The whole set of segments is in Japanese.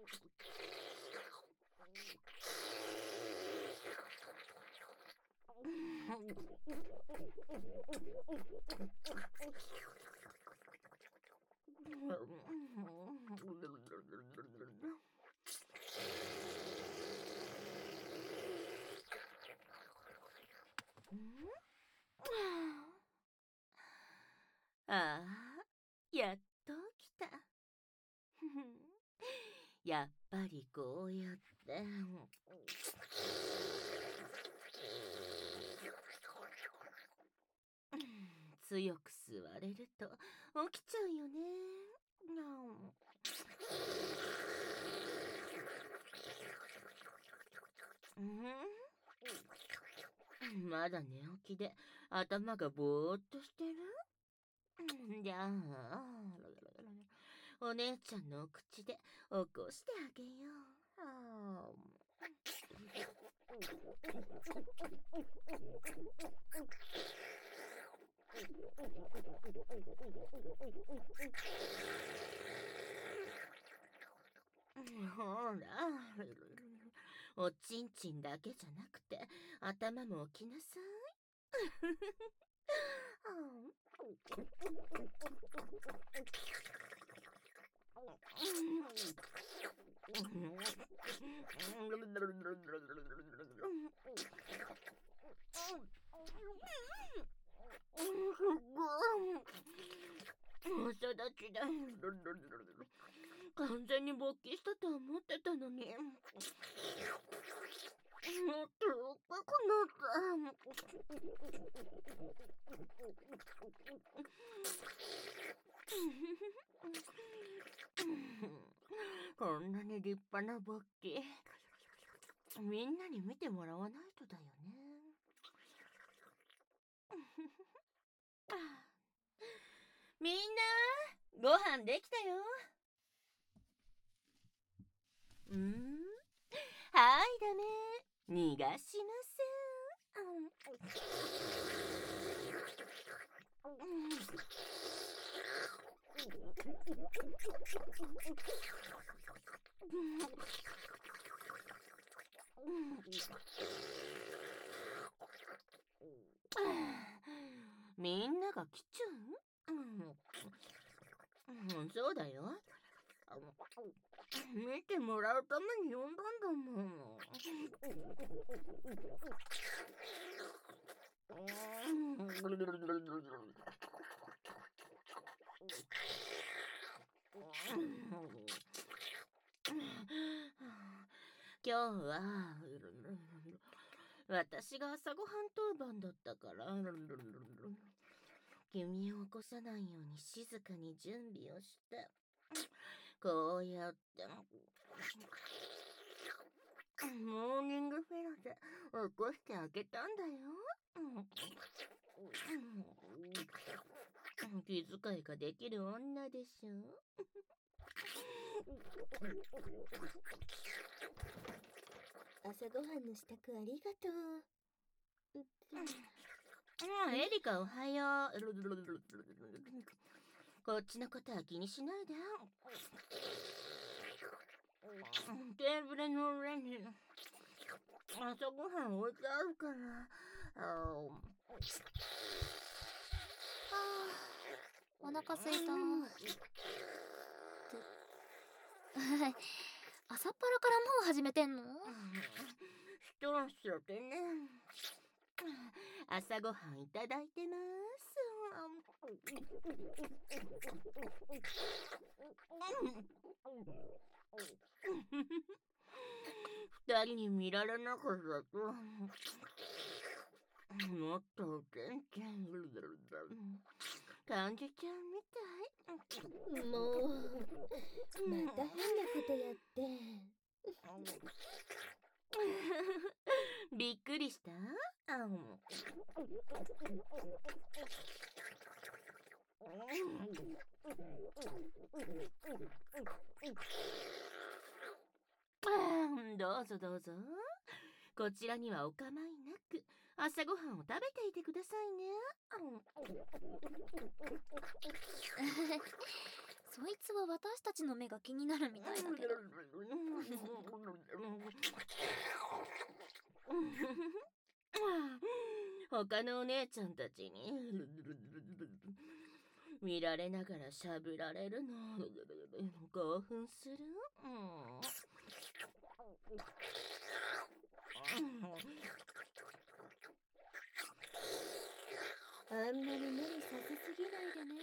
ああ、やっと来た。やっぱりこうやって。強く吸われると起きちゃうよね。まだ寝起きで頭がぼーっとしてる。じゃあ、お姉ちゃんのお口で起こしてあげよう。ほら、おちんちんだけじゃなくて頭も起きなさい。朝立ちだ。完全に勃起したと思ってたのに。もっと深くなった。こんなに立派な勃起、みんなに見てもらわないとだよね。みんな、ご飯できたよ。はい、ダメ。逃がしません。みんなが来ちゃう？そうだよ。見てもらうために呼んだんだもん。今日は私が朝ごはん当番だったから君を起こさないように静かに準備をしてこうやってモーニングフェラで起こしてあげたんだよ。気遣いができる女でしょ。 朝ごはんの支度ありがとう。 エリカおはよう。こっちのことは気にしないで。テーブルの上に朝ごはん置いてあるから。 お腹すいた。朝っぱらからもう始めてんの？ 一足でね。朝ごはんいただいてます。二人に見られなかったともっと元気感じちゃうみたい。 もうまた変なことやって。 びっくりした？どうぞどうぞ。こちらにはお構いなく朝ごはんを食べていてくださいね。 そいつは私たちの目が気になるみたいだけど。 他のお姉ちゃんたちに見られながらしゃぶられるの興奮する。 あんまり無理させすぎないでね。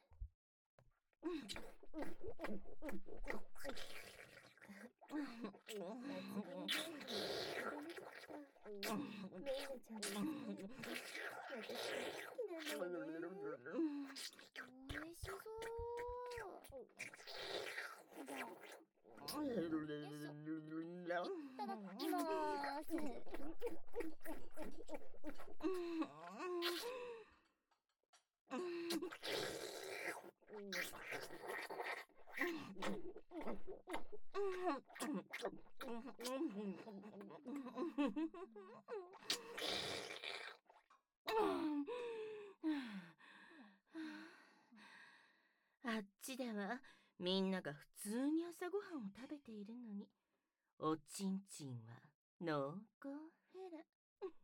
あっちではみんなが普通に朝ごはんを食べているのに、おちんちんは濃厚フェラ。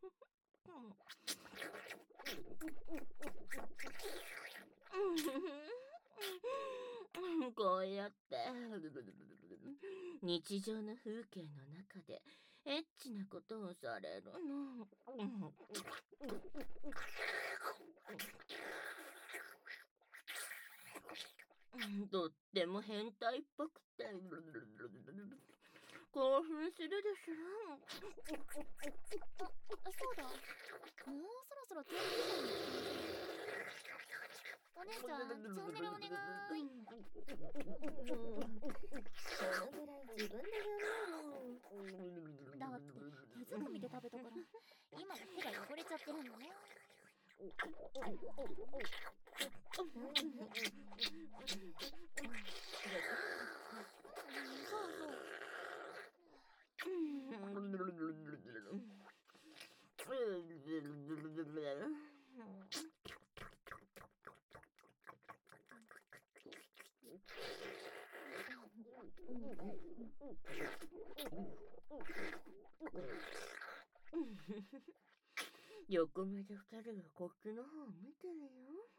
こうやって日常の風景の中でエッチなことをされるの。とっても変態っぽくて興奮するでしょ。 そうだ、もうそろそろ天気予報に行ってみる。お姉ちゃん、チャンネルお願い。 そのぐらい自分でやろう。 だって手づかみで食べたから今も手が汚れちゃってるんだね。 横目で二人がこっちの方を見てるよ。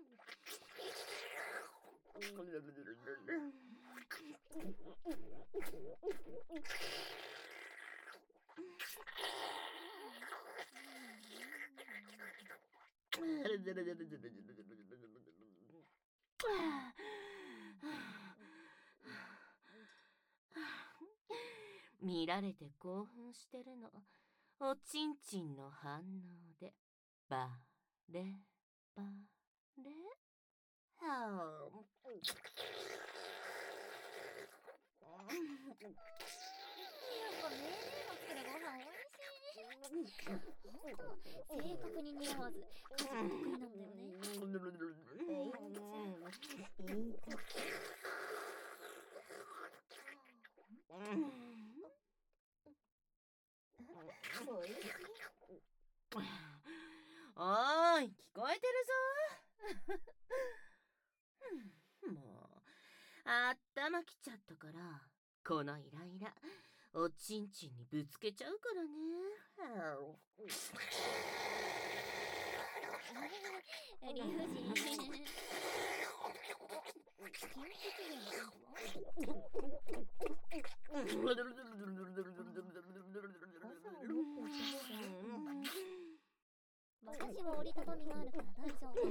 見られて興奮してるの、おちんちんの反応でバレバレ。 やっぱ命令の作るご飯おいしい。ほんと正確に匂わず家事が得意なんだよね。 おーい、聞こえてるぞ。もう頭きちゃったから、このイライラおちんちんにぶつけちゃうからね。 理不尽。私は折りたたみがあるから大丈夫。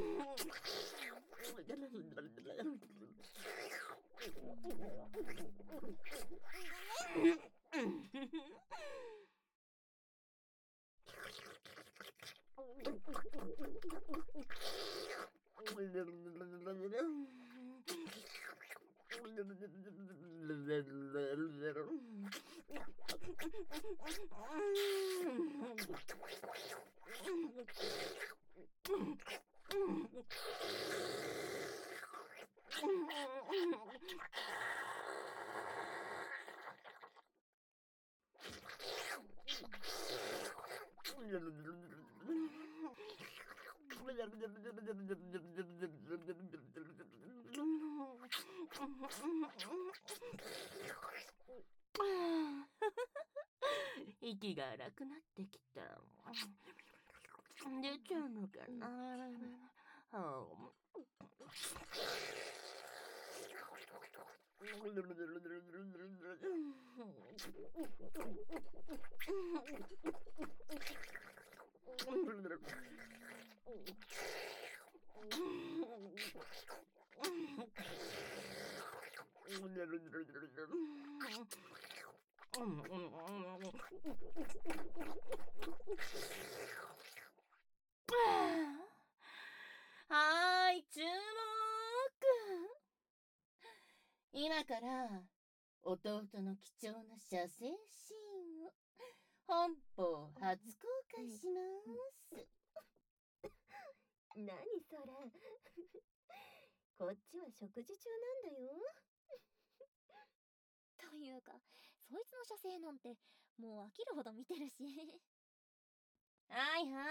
息が荒くなってきた。出ちゃうのかな。はーい、注目。今から弟の貴重な射精シーンを本邦初公開します。 何それ。こっちは食事中なんだよ。 というか、そいつの射精なんてもう飽きるほど見てるし。 はいはい。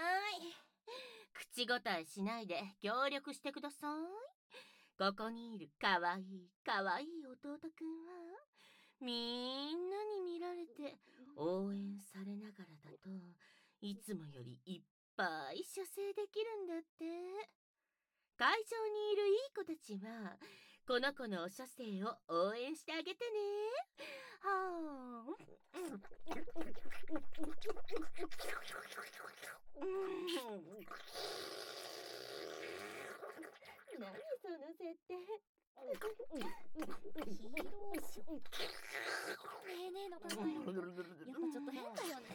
口答えしないで協力してください。ここにいるかわいい弟くんはみんなに見られて応援されながらだといつもよりいっぱい射精できるんだって。会場にいるいい子たちはこの子のお射精を応援してあげてね。はあ。 何その設定。 ヒーローショー。ねえねえの考えることやっぱちょっと変だよね。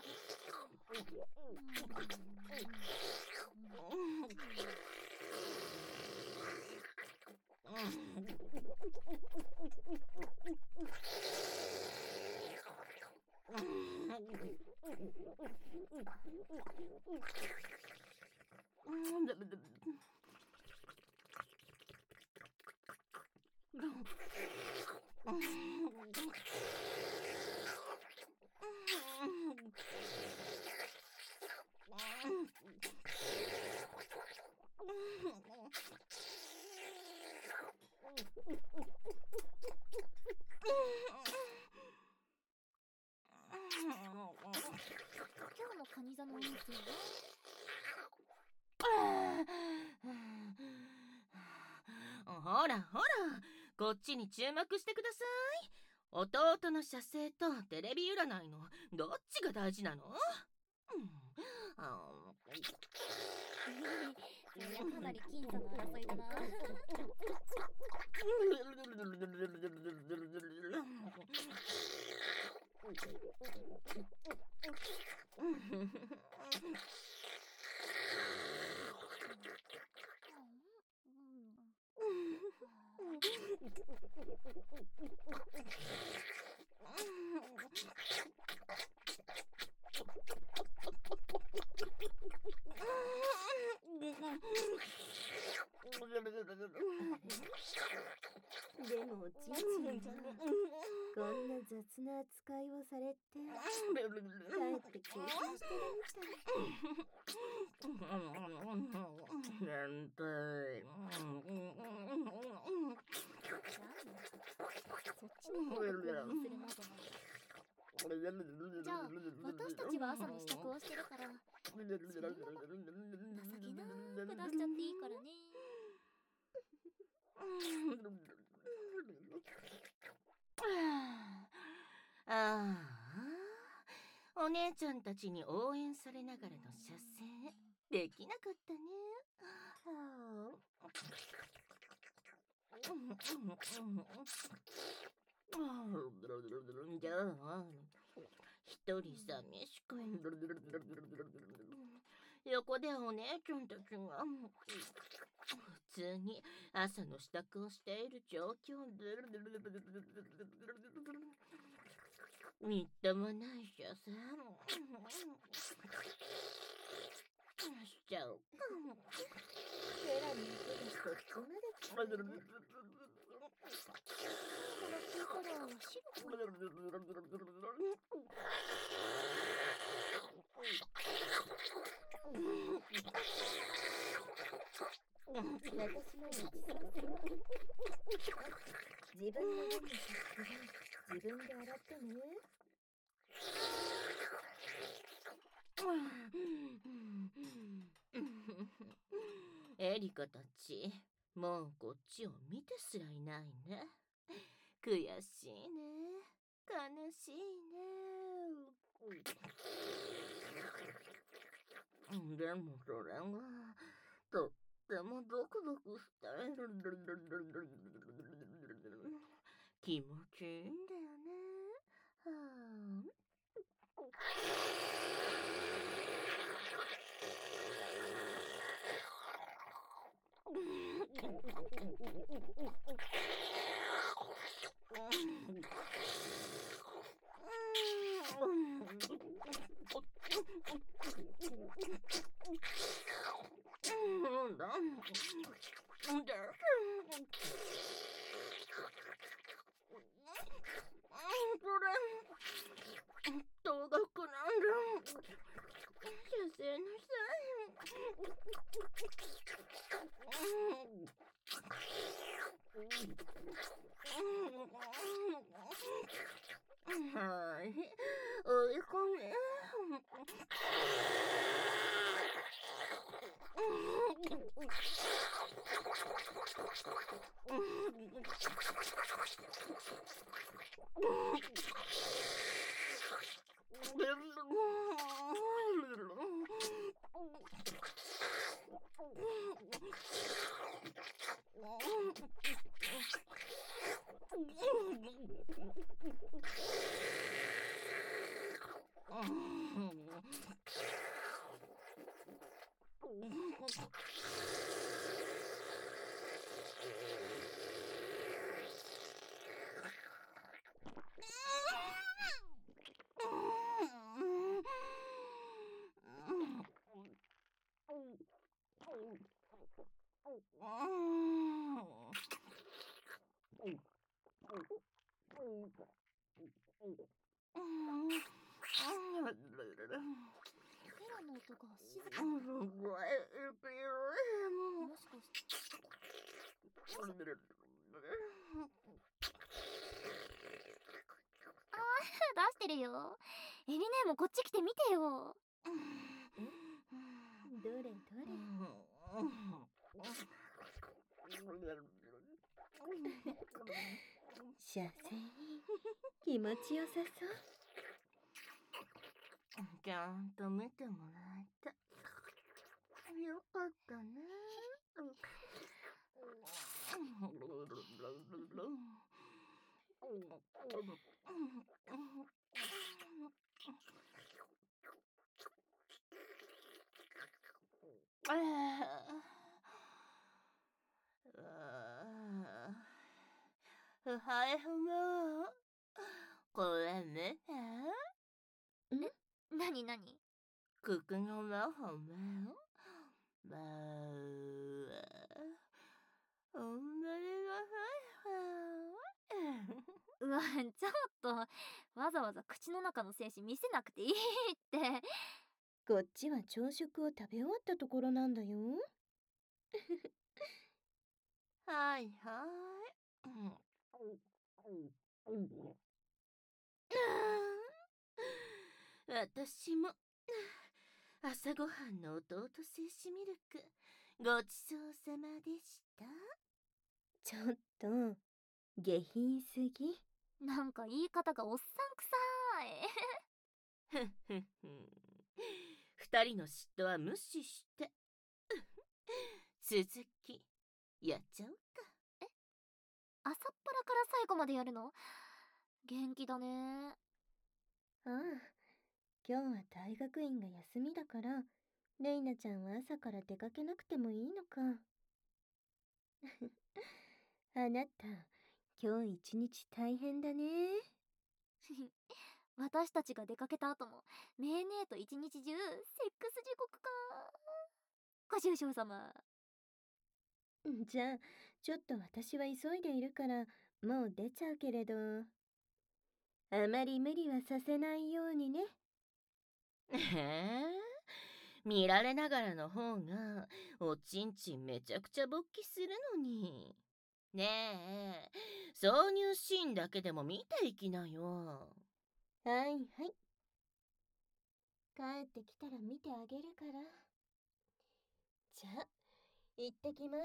今日のカニ座の運勢はほらほら、こっちに注目してください。弟の射精とテレビ占いのどっちが大事なの？ そりゃかなり僅差の争いだな。 でもおちんちんはこんな雑な扱いをされてかえって興奮してるみたい。 そっちの方が興奮するなど。じゃあ私たちは朝の支度をしてるからそんな情けなく出しちゃっていいからね。 ああ、お姉ちゃんたちに応援されながらの射精できなかったね。じゃあ一人寂しく横でお姉ちゃんたちが普通に朝の支度をしている状況みっともないしゃさしちゃおうか。 ヘラに手がこっちまで来たね。 私の日常自分の家に自分で洗ってね。 エリカたち、もうこっちを見てすらいないね。悔しいね。悲しいね。でもそれがとってもゾクゾクして気持ちいいんだよね。は動画くなんだ。先生のはい、追い込め。 ペラの音が静かに。もしかして。出してるよ。エリネもこっち来て見てよ。 どれどれ。射精気持ちよさそう。 ちゃんと見てもらえた。よかったね。はいふもこれね。 なになに。 ここの魔法もまあおんまれうわ、ちょっとわざわざ口の中の精子見せなくていいって。 こっちは朝食を食べ終わったところなんだよ。 はいはい。私も朝ごはんの弟精子ミルクごちそうさまでした。 ちょっと下品すぎ。 なんか言い方がおっさんくさい。 二人の嫉妬は無視して続きやっちゃおうか。 朝っぱらから最後までやるの？元気だね。 ああ、今日は大学院が休みだからレイナちゃんは朝から出かけなくてもいいのか。あなた今日一日大変だね。 私たちが出かけた後もメーネーと一日中セックス地獄か。ご愁傷様。 じゃあちょっと私は急いでいるからもう出ちゃうけれど、あまり無理はさせないようにね。 見られながらの方がおちんちんめちゃくちゃ勃起するのに。ねえ、挿入シーンだけでも見ていきなよ。 はいはい。帰ってきたら見てあげるから。じゃあ、行ってきます。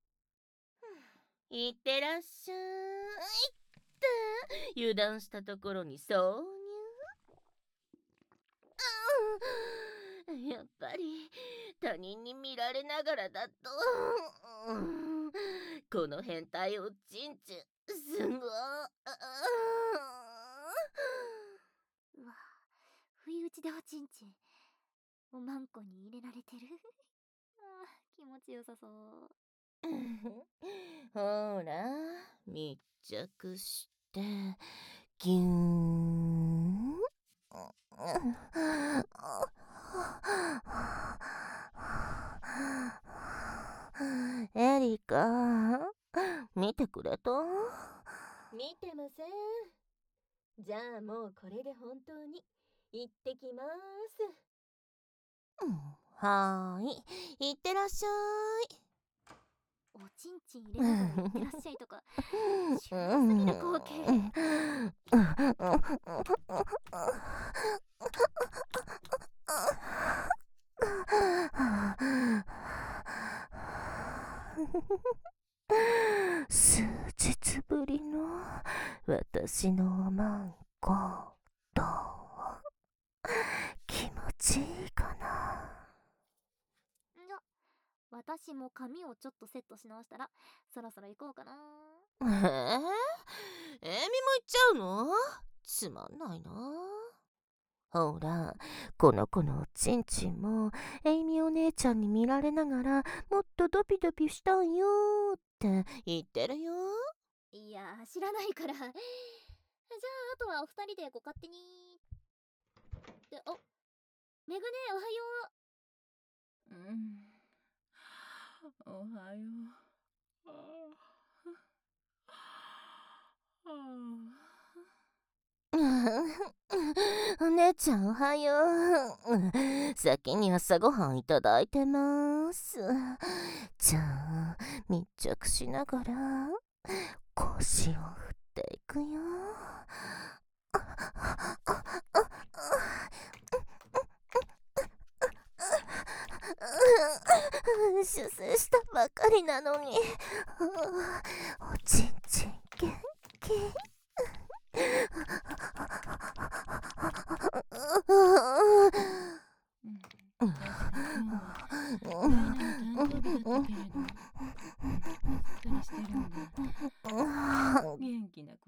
いってらっしゃい。油断したところに挿入。やっぱり他人に見られながらだと、この変態おちんちんすごい。 うわ、不意打ちでおちんちんおまんこに入れられてる。あー、気持ちよさそう。 ほら、密着してギューン。エリカ、見てくれた？ 見てません。じゃあもうこれで本当に行ってきます。 はーい、いってらっしゃい。 おちんちん入れながら行ってらっしゃいとか、シューすぎる光景。 数日ぶりの私のおまんこ、どう？気持ちいいかな？ じゃ、私も髪をちょっとセットし直したら、そろそろ行こうかな。 エミも行っちゃうの？つまんないな。ほら、この子のおちんちんもエイミお姉ちゃんに見られながらもっとドピドピしたいよって言ってるよ。 いや、知らないから。じゃあ、あとはお二人でご勝手に。で、あ、めぐね、おはよおはよう。お姉ちゃんおはよう。先に朝ごはんいただいてます。じゃあ密着しながら腰を振っていくよ。出世したばかりなのにおちんちん元気。元気なこと？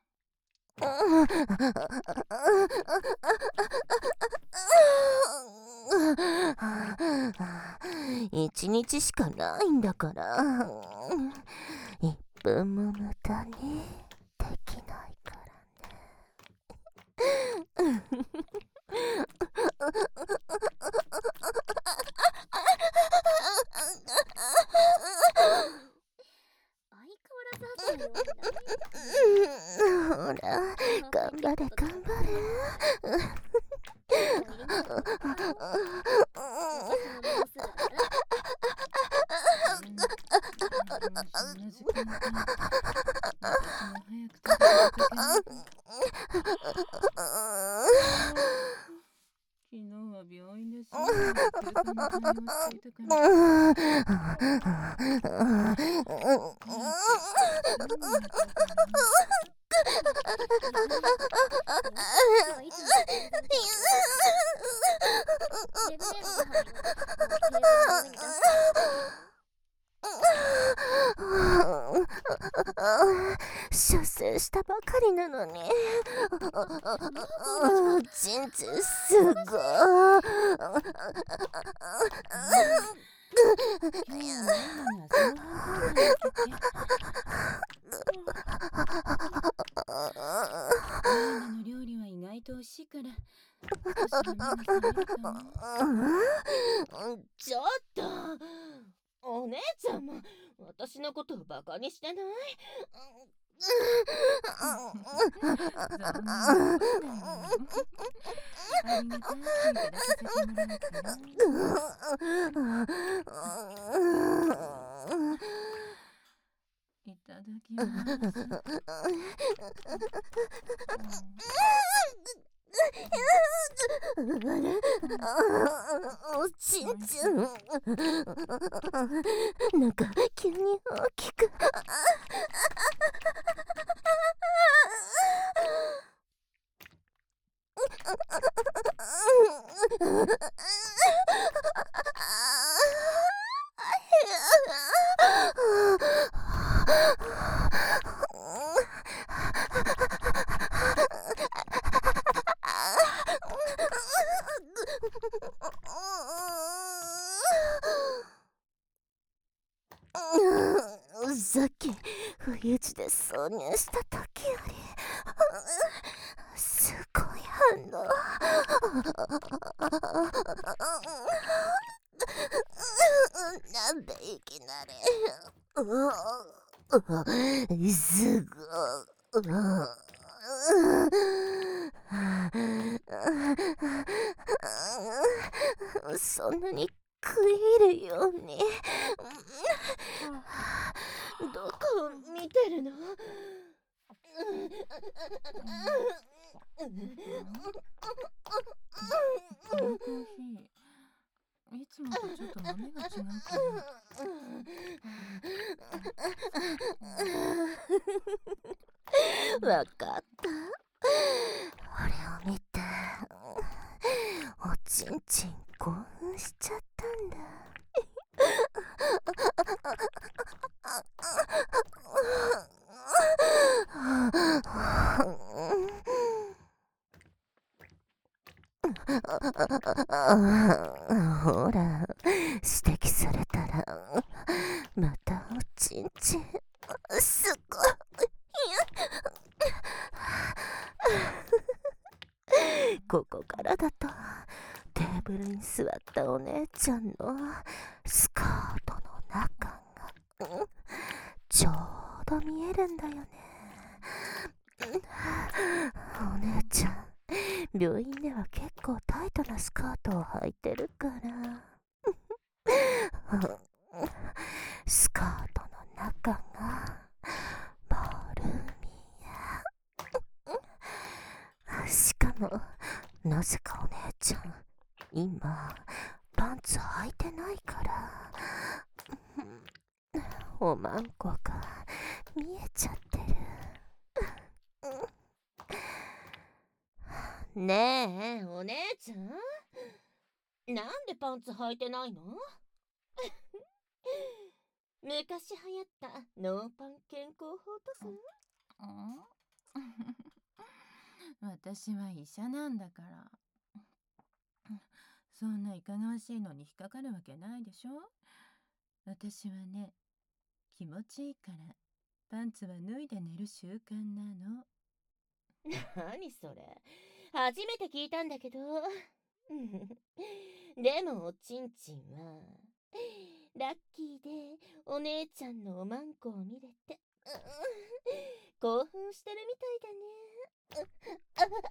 一日しかないんだから1分も無駄にできないからね。 相変わらず朝が弱いな。 ほら、頑張れ頑張れ。昨日は病院です出世したばかりなのにちんちんすごい。の料理は意外と美味しいからちょっとお姉ちゃんも私のことをバカにしてない？ いただきます。 おちんちゃん、なんか急に大きく。さっき不意打ちで挿入した時よりすごい反応。なんでいきなりすごそんなに食い入るように。どこを見てるの？ このコーヒー、いつもとちょっと豆が違うかな。わかった。俺を見ておちんちん興奮しちゃったんだ。ほら、指摘されたらまたおちんちんすごい。ここからだとテーブルに座ったお姉ちゃんのスカートの中がちょうど見えるんだよね。お姉ちゃん、病院では結構タイトなスカートを履いてるからスカートの中が丸見え。しかもなぜかお姉ちゃん今パンツ履いてないからおまんこが見えちゃってる。 ねえ、お姉ちゃん、なんでパンツ履いてないの？昔流行ったノーパン健康法とか。私は医者なんだから。そんないかがわしいのに引っかかるわけないでしょ。私はね、気持ちいいからパンツは脱いで寝る習慣なの。何それ、初めて聞いたんだけど。でもおちんちんはラッキーでお姉ちゃんのおまんこを見れて興奮してるみたいだね。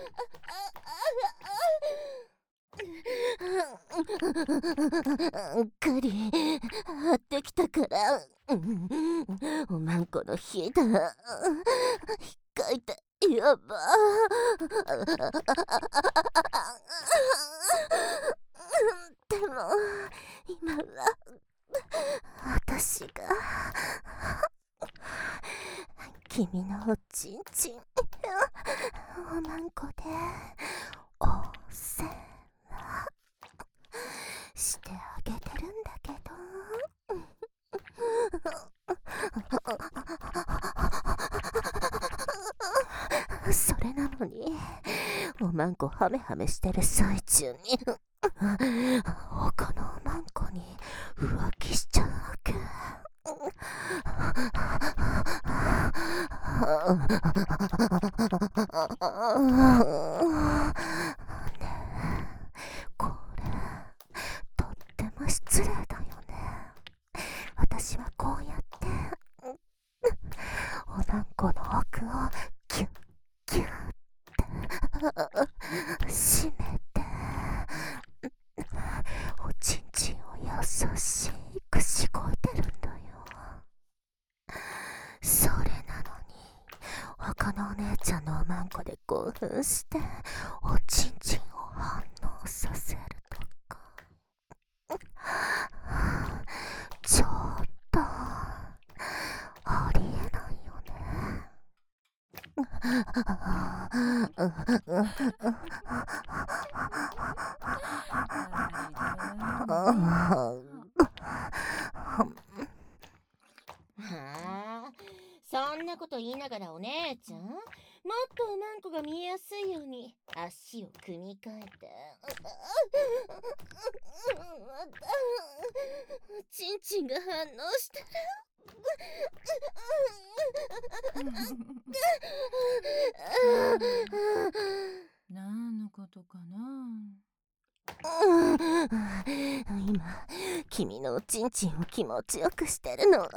ガリ張ってきたからおまんこの火だ。引っかいてやば。でも今は私が君のおちんちんおまんこでお世話してあげてるんだけどそれなのにおまんこハメハメしてる最中に他のおまんこに浮気しちゃうわけ。ねえ、これとっても失礼だよね。私はこうやっておまんこしておちんちんを反応させるとか。ちょっとありえないよね。 はあ、そんなこと言いながらお姉ちゃん、もっとおまんこが見えやすいように足を組み替えて。ちんちんが反応してる。 何のことかな。 今君のおちんちんを気持ちよくしてるのは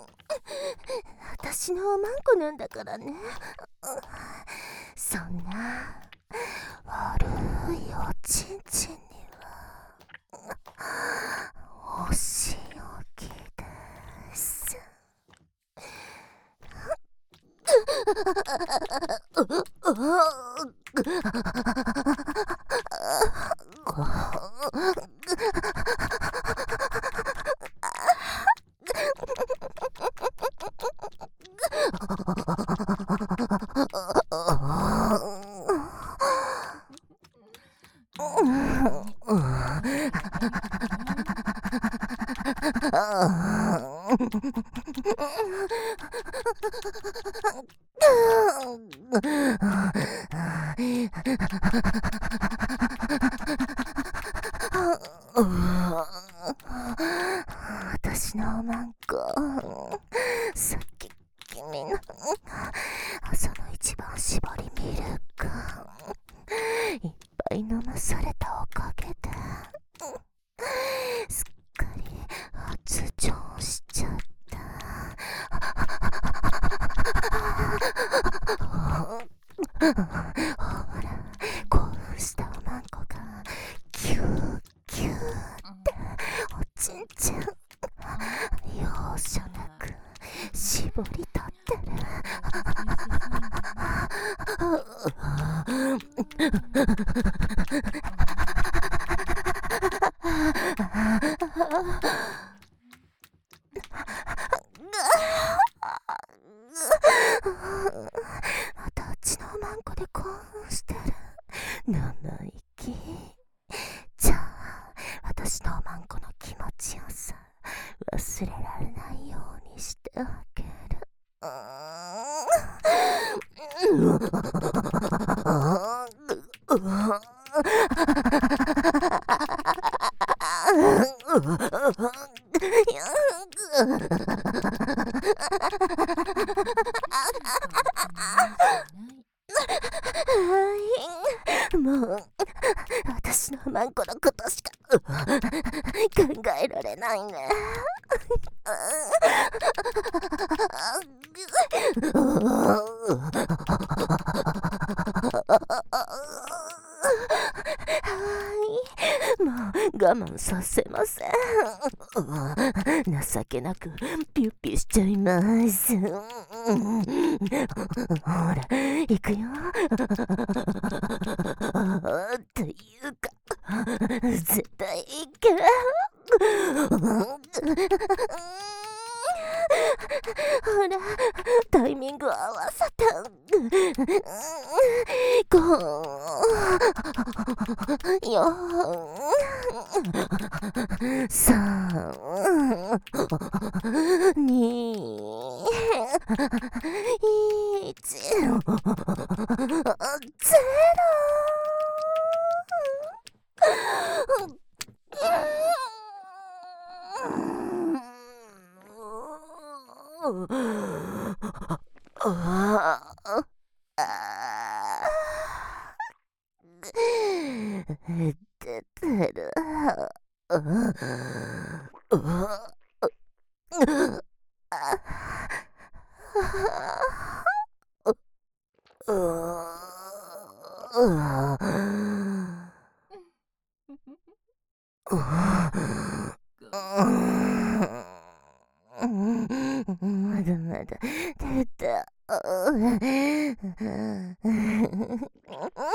私のおまんこなんだからね。そんな悪いおちんちんにはお仕置きです。私のおまんこ、さっき君の朝の一番搾りミルクいっぱい飲まされたおかげですっかり発情しちゃった。ほら、興奮したおまんこがキューキューっておちんちん容赦なく絞り取ってる。またうちのおまんこで興奮してる。生意気。じゃあ私のおまんこの気持ちよさ忘れられないようにしてあげる。もう私のマンコのことしか考えられないね。もう我慢させません。情けなくピュッピュしちゃいます。ほら行くよ。というか絶対行け。ほらタイミングを合わせた。5、4、3、2、1、出てる。まだまだ出た。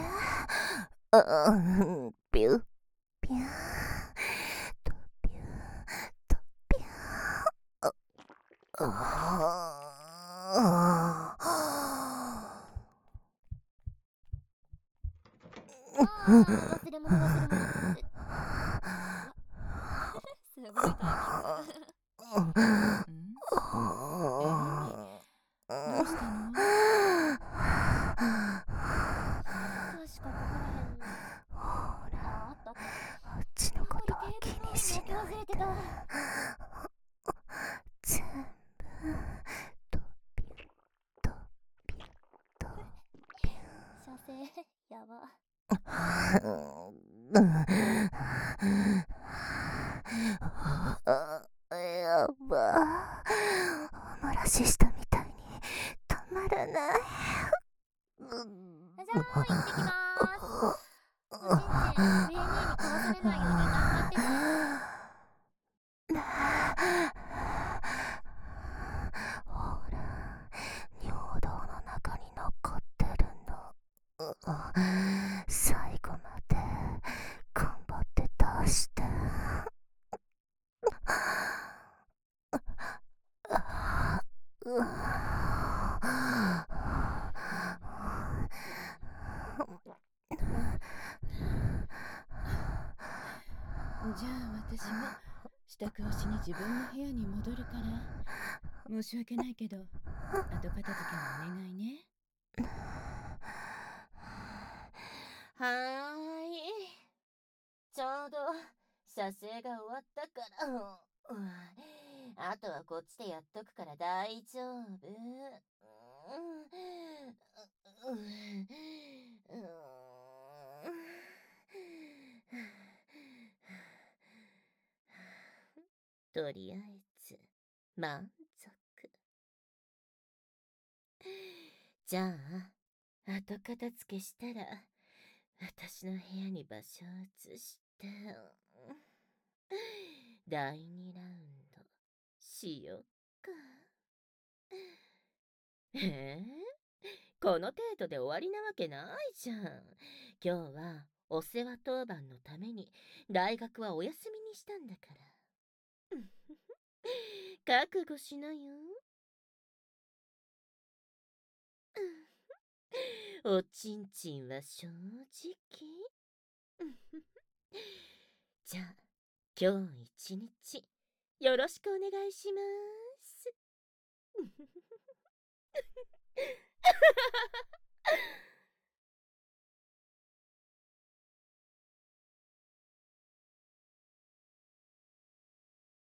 ピューピューとピューとピュー。 忘れ物忘れ物。すごいタイミング。 どうしたの？ 確かここら辺に。あったあった。 あっちのことは気にしないで。 忘れてた。 全部とピュッとピュッとピュッ。 射精やば。 やば。お漏らししたみたいに止まらない。 じゃあ行ってきまーす。おちんちん、ベーネーに殺されないように頑張ってね。 ほら、尿道の中に残ってるの。最後まで頑張って出して。 じゃあ私も支度をしに自分の部屋に戻るから。申し訳ないけど、後片付けのお願いね。 はーい。ちょうど射精が終わったから、あとはこっちでやっとくから大丈夫。とりあえず満足。じゃあ後片付けしたら私の部屋に場所を移して第2ラウンドしよっか。この程度で終わりなわけないじゃん。今日はお世話当番のために大学はお休みにしたんだから。覚悟しなよ。おちんちんは正直。じゃあ今日一日よろしくお願いします。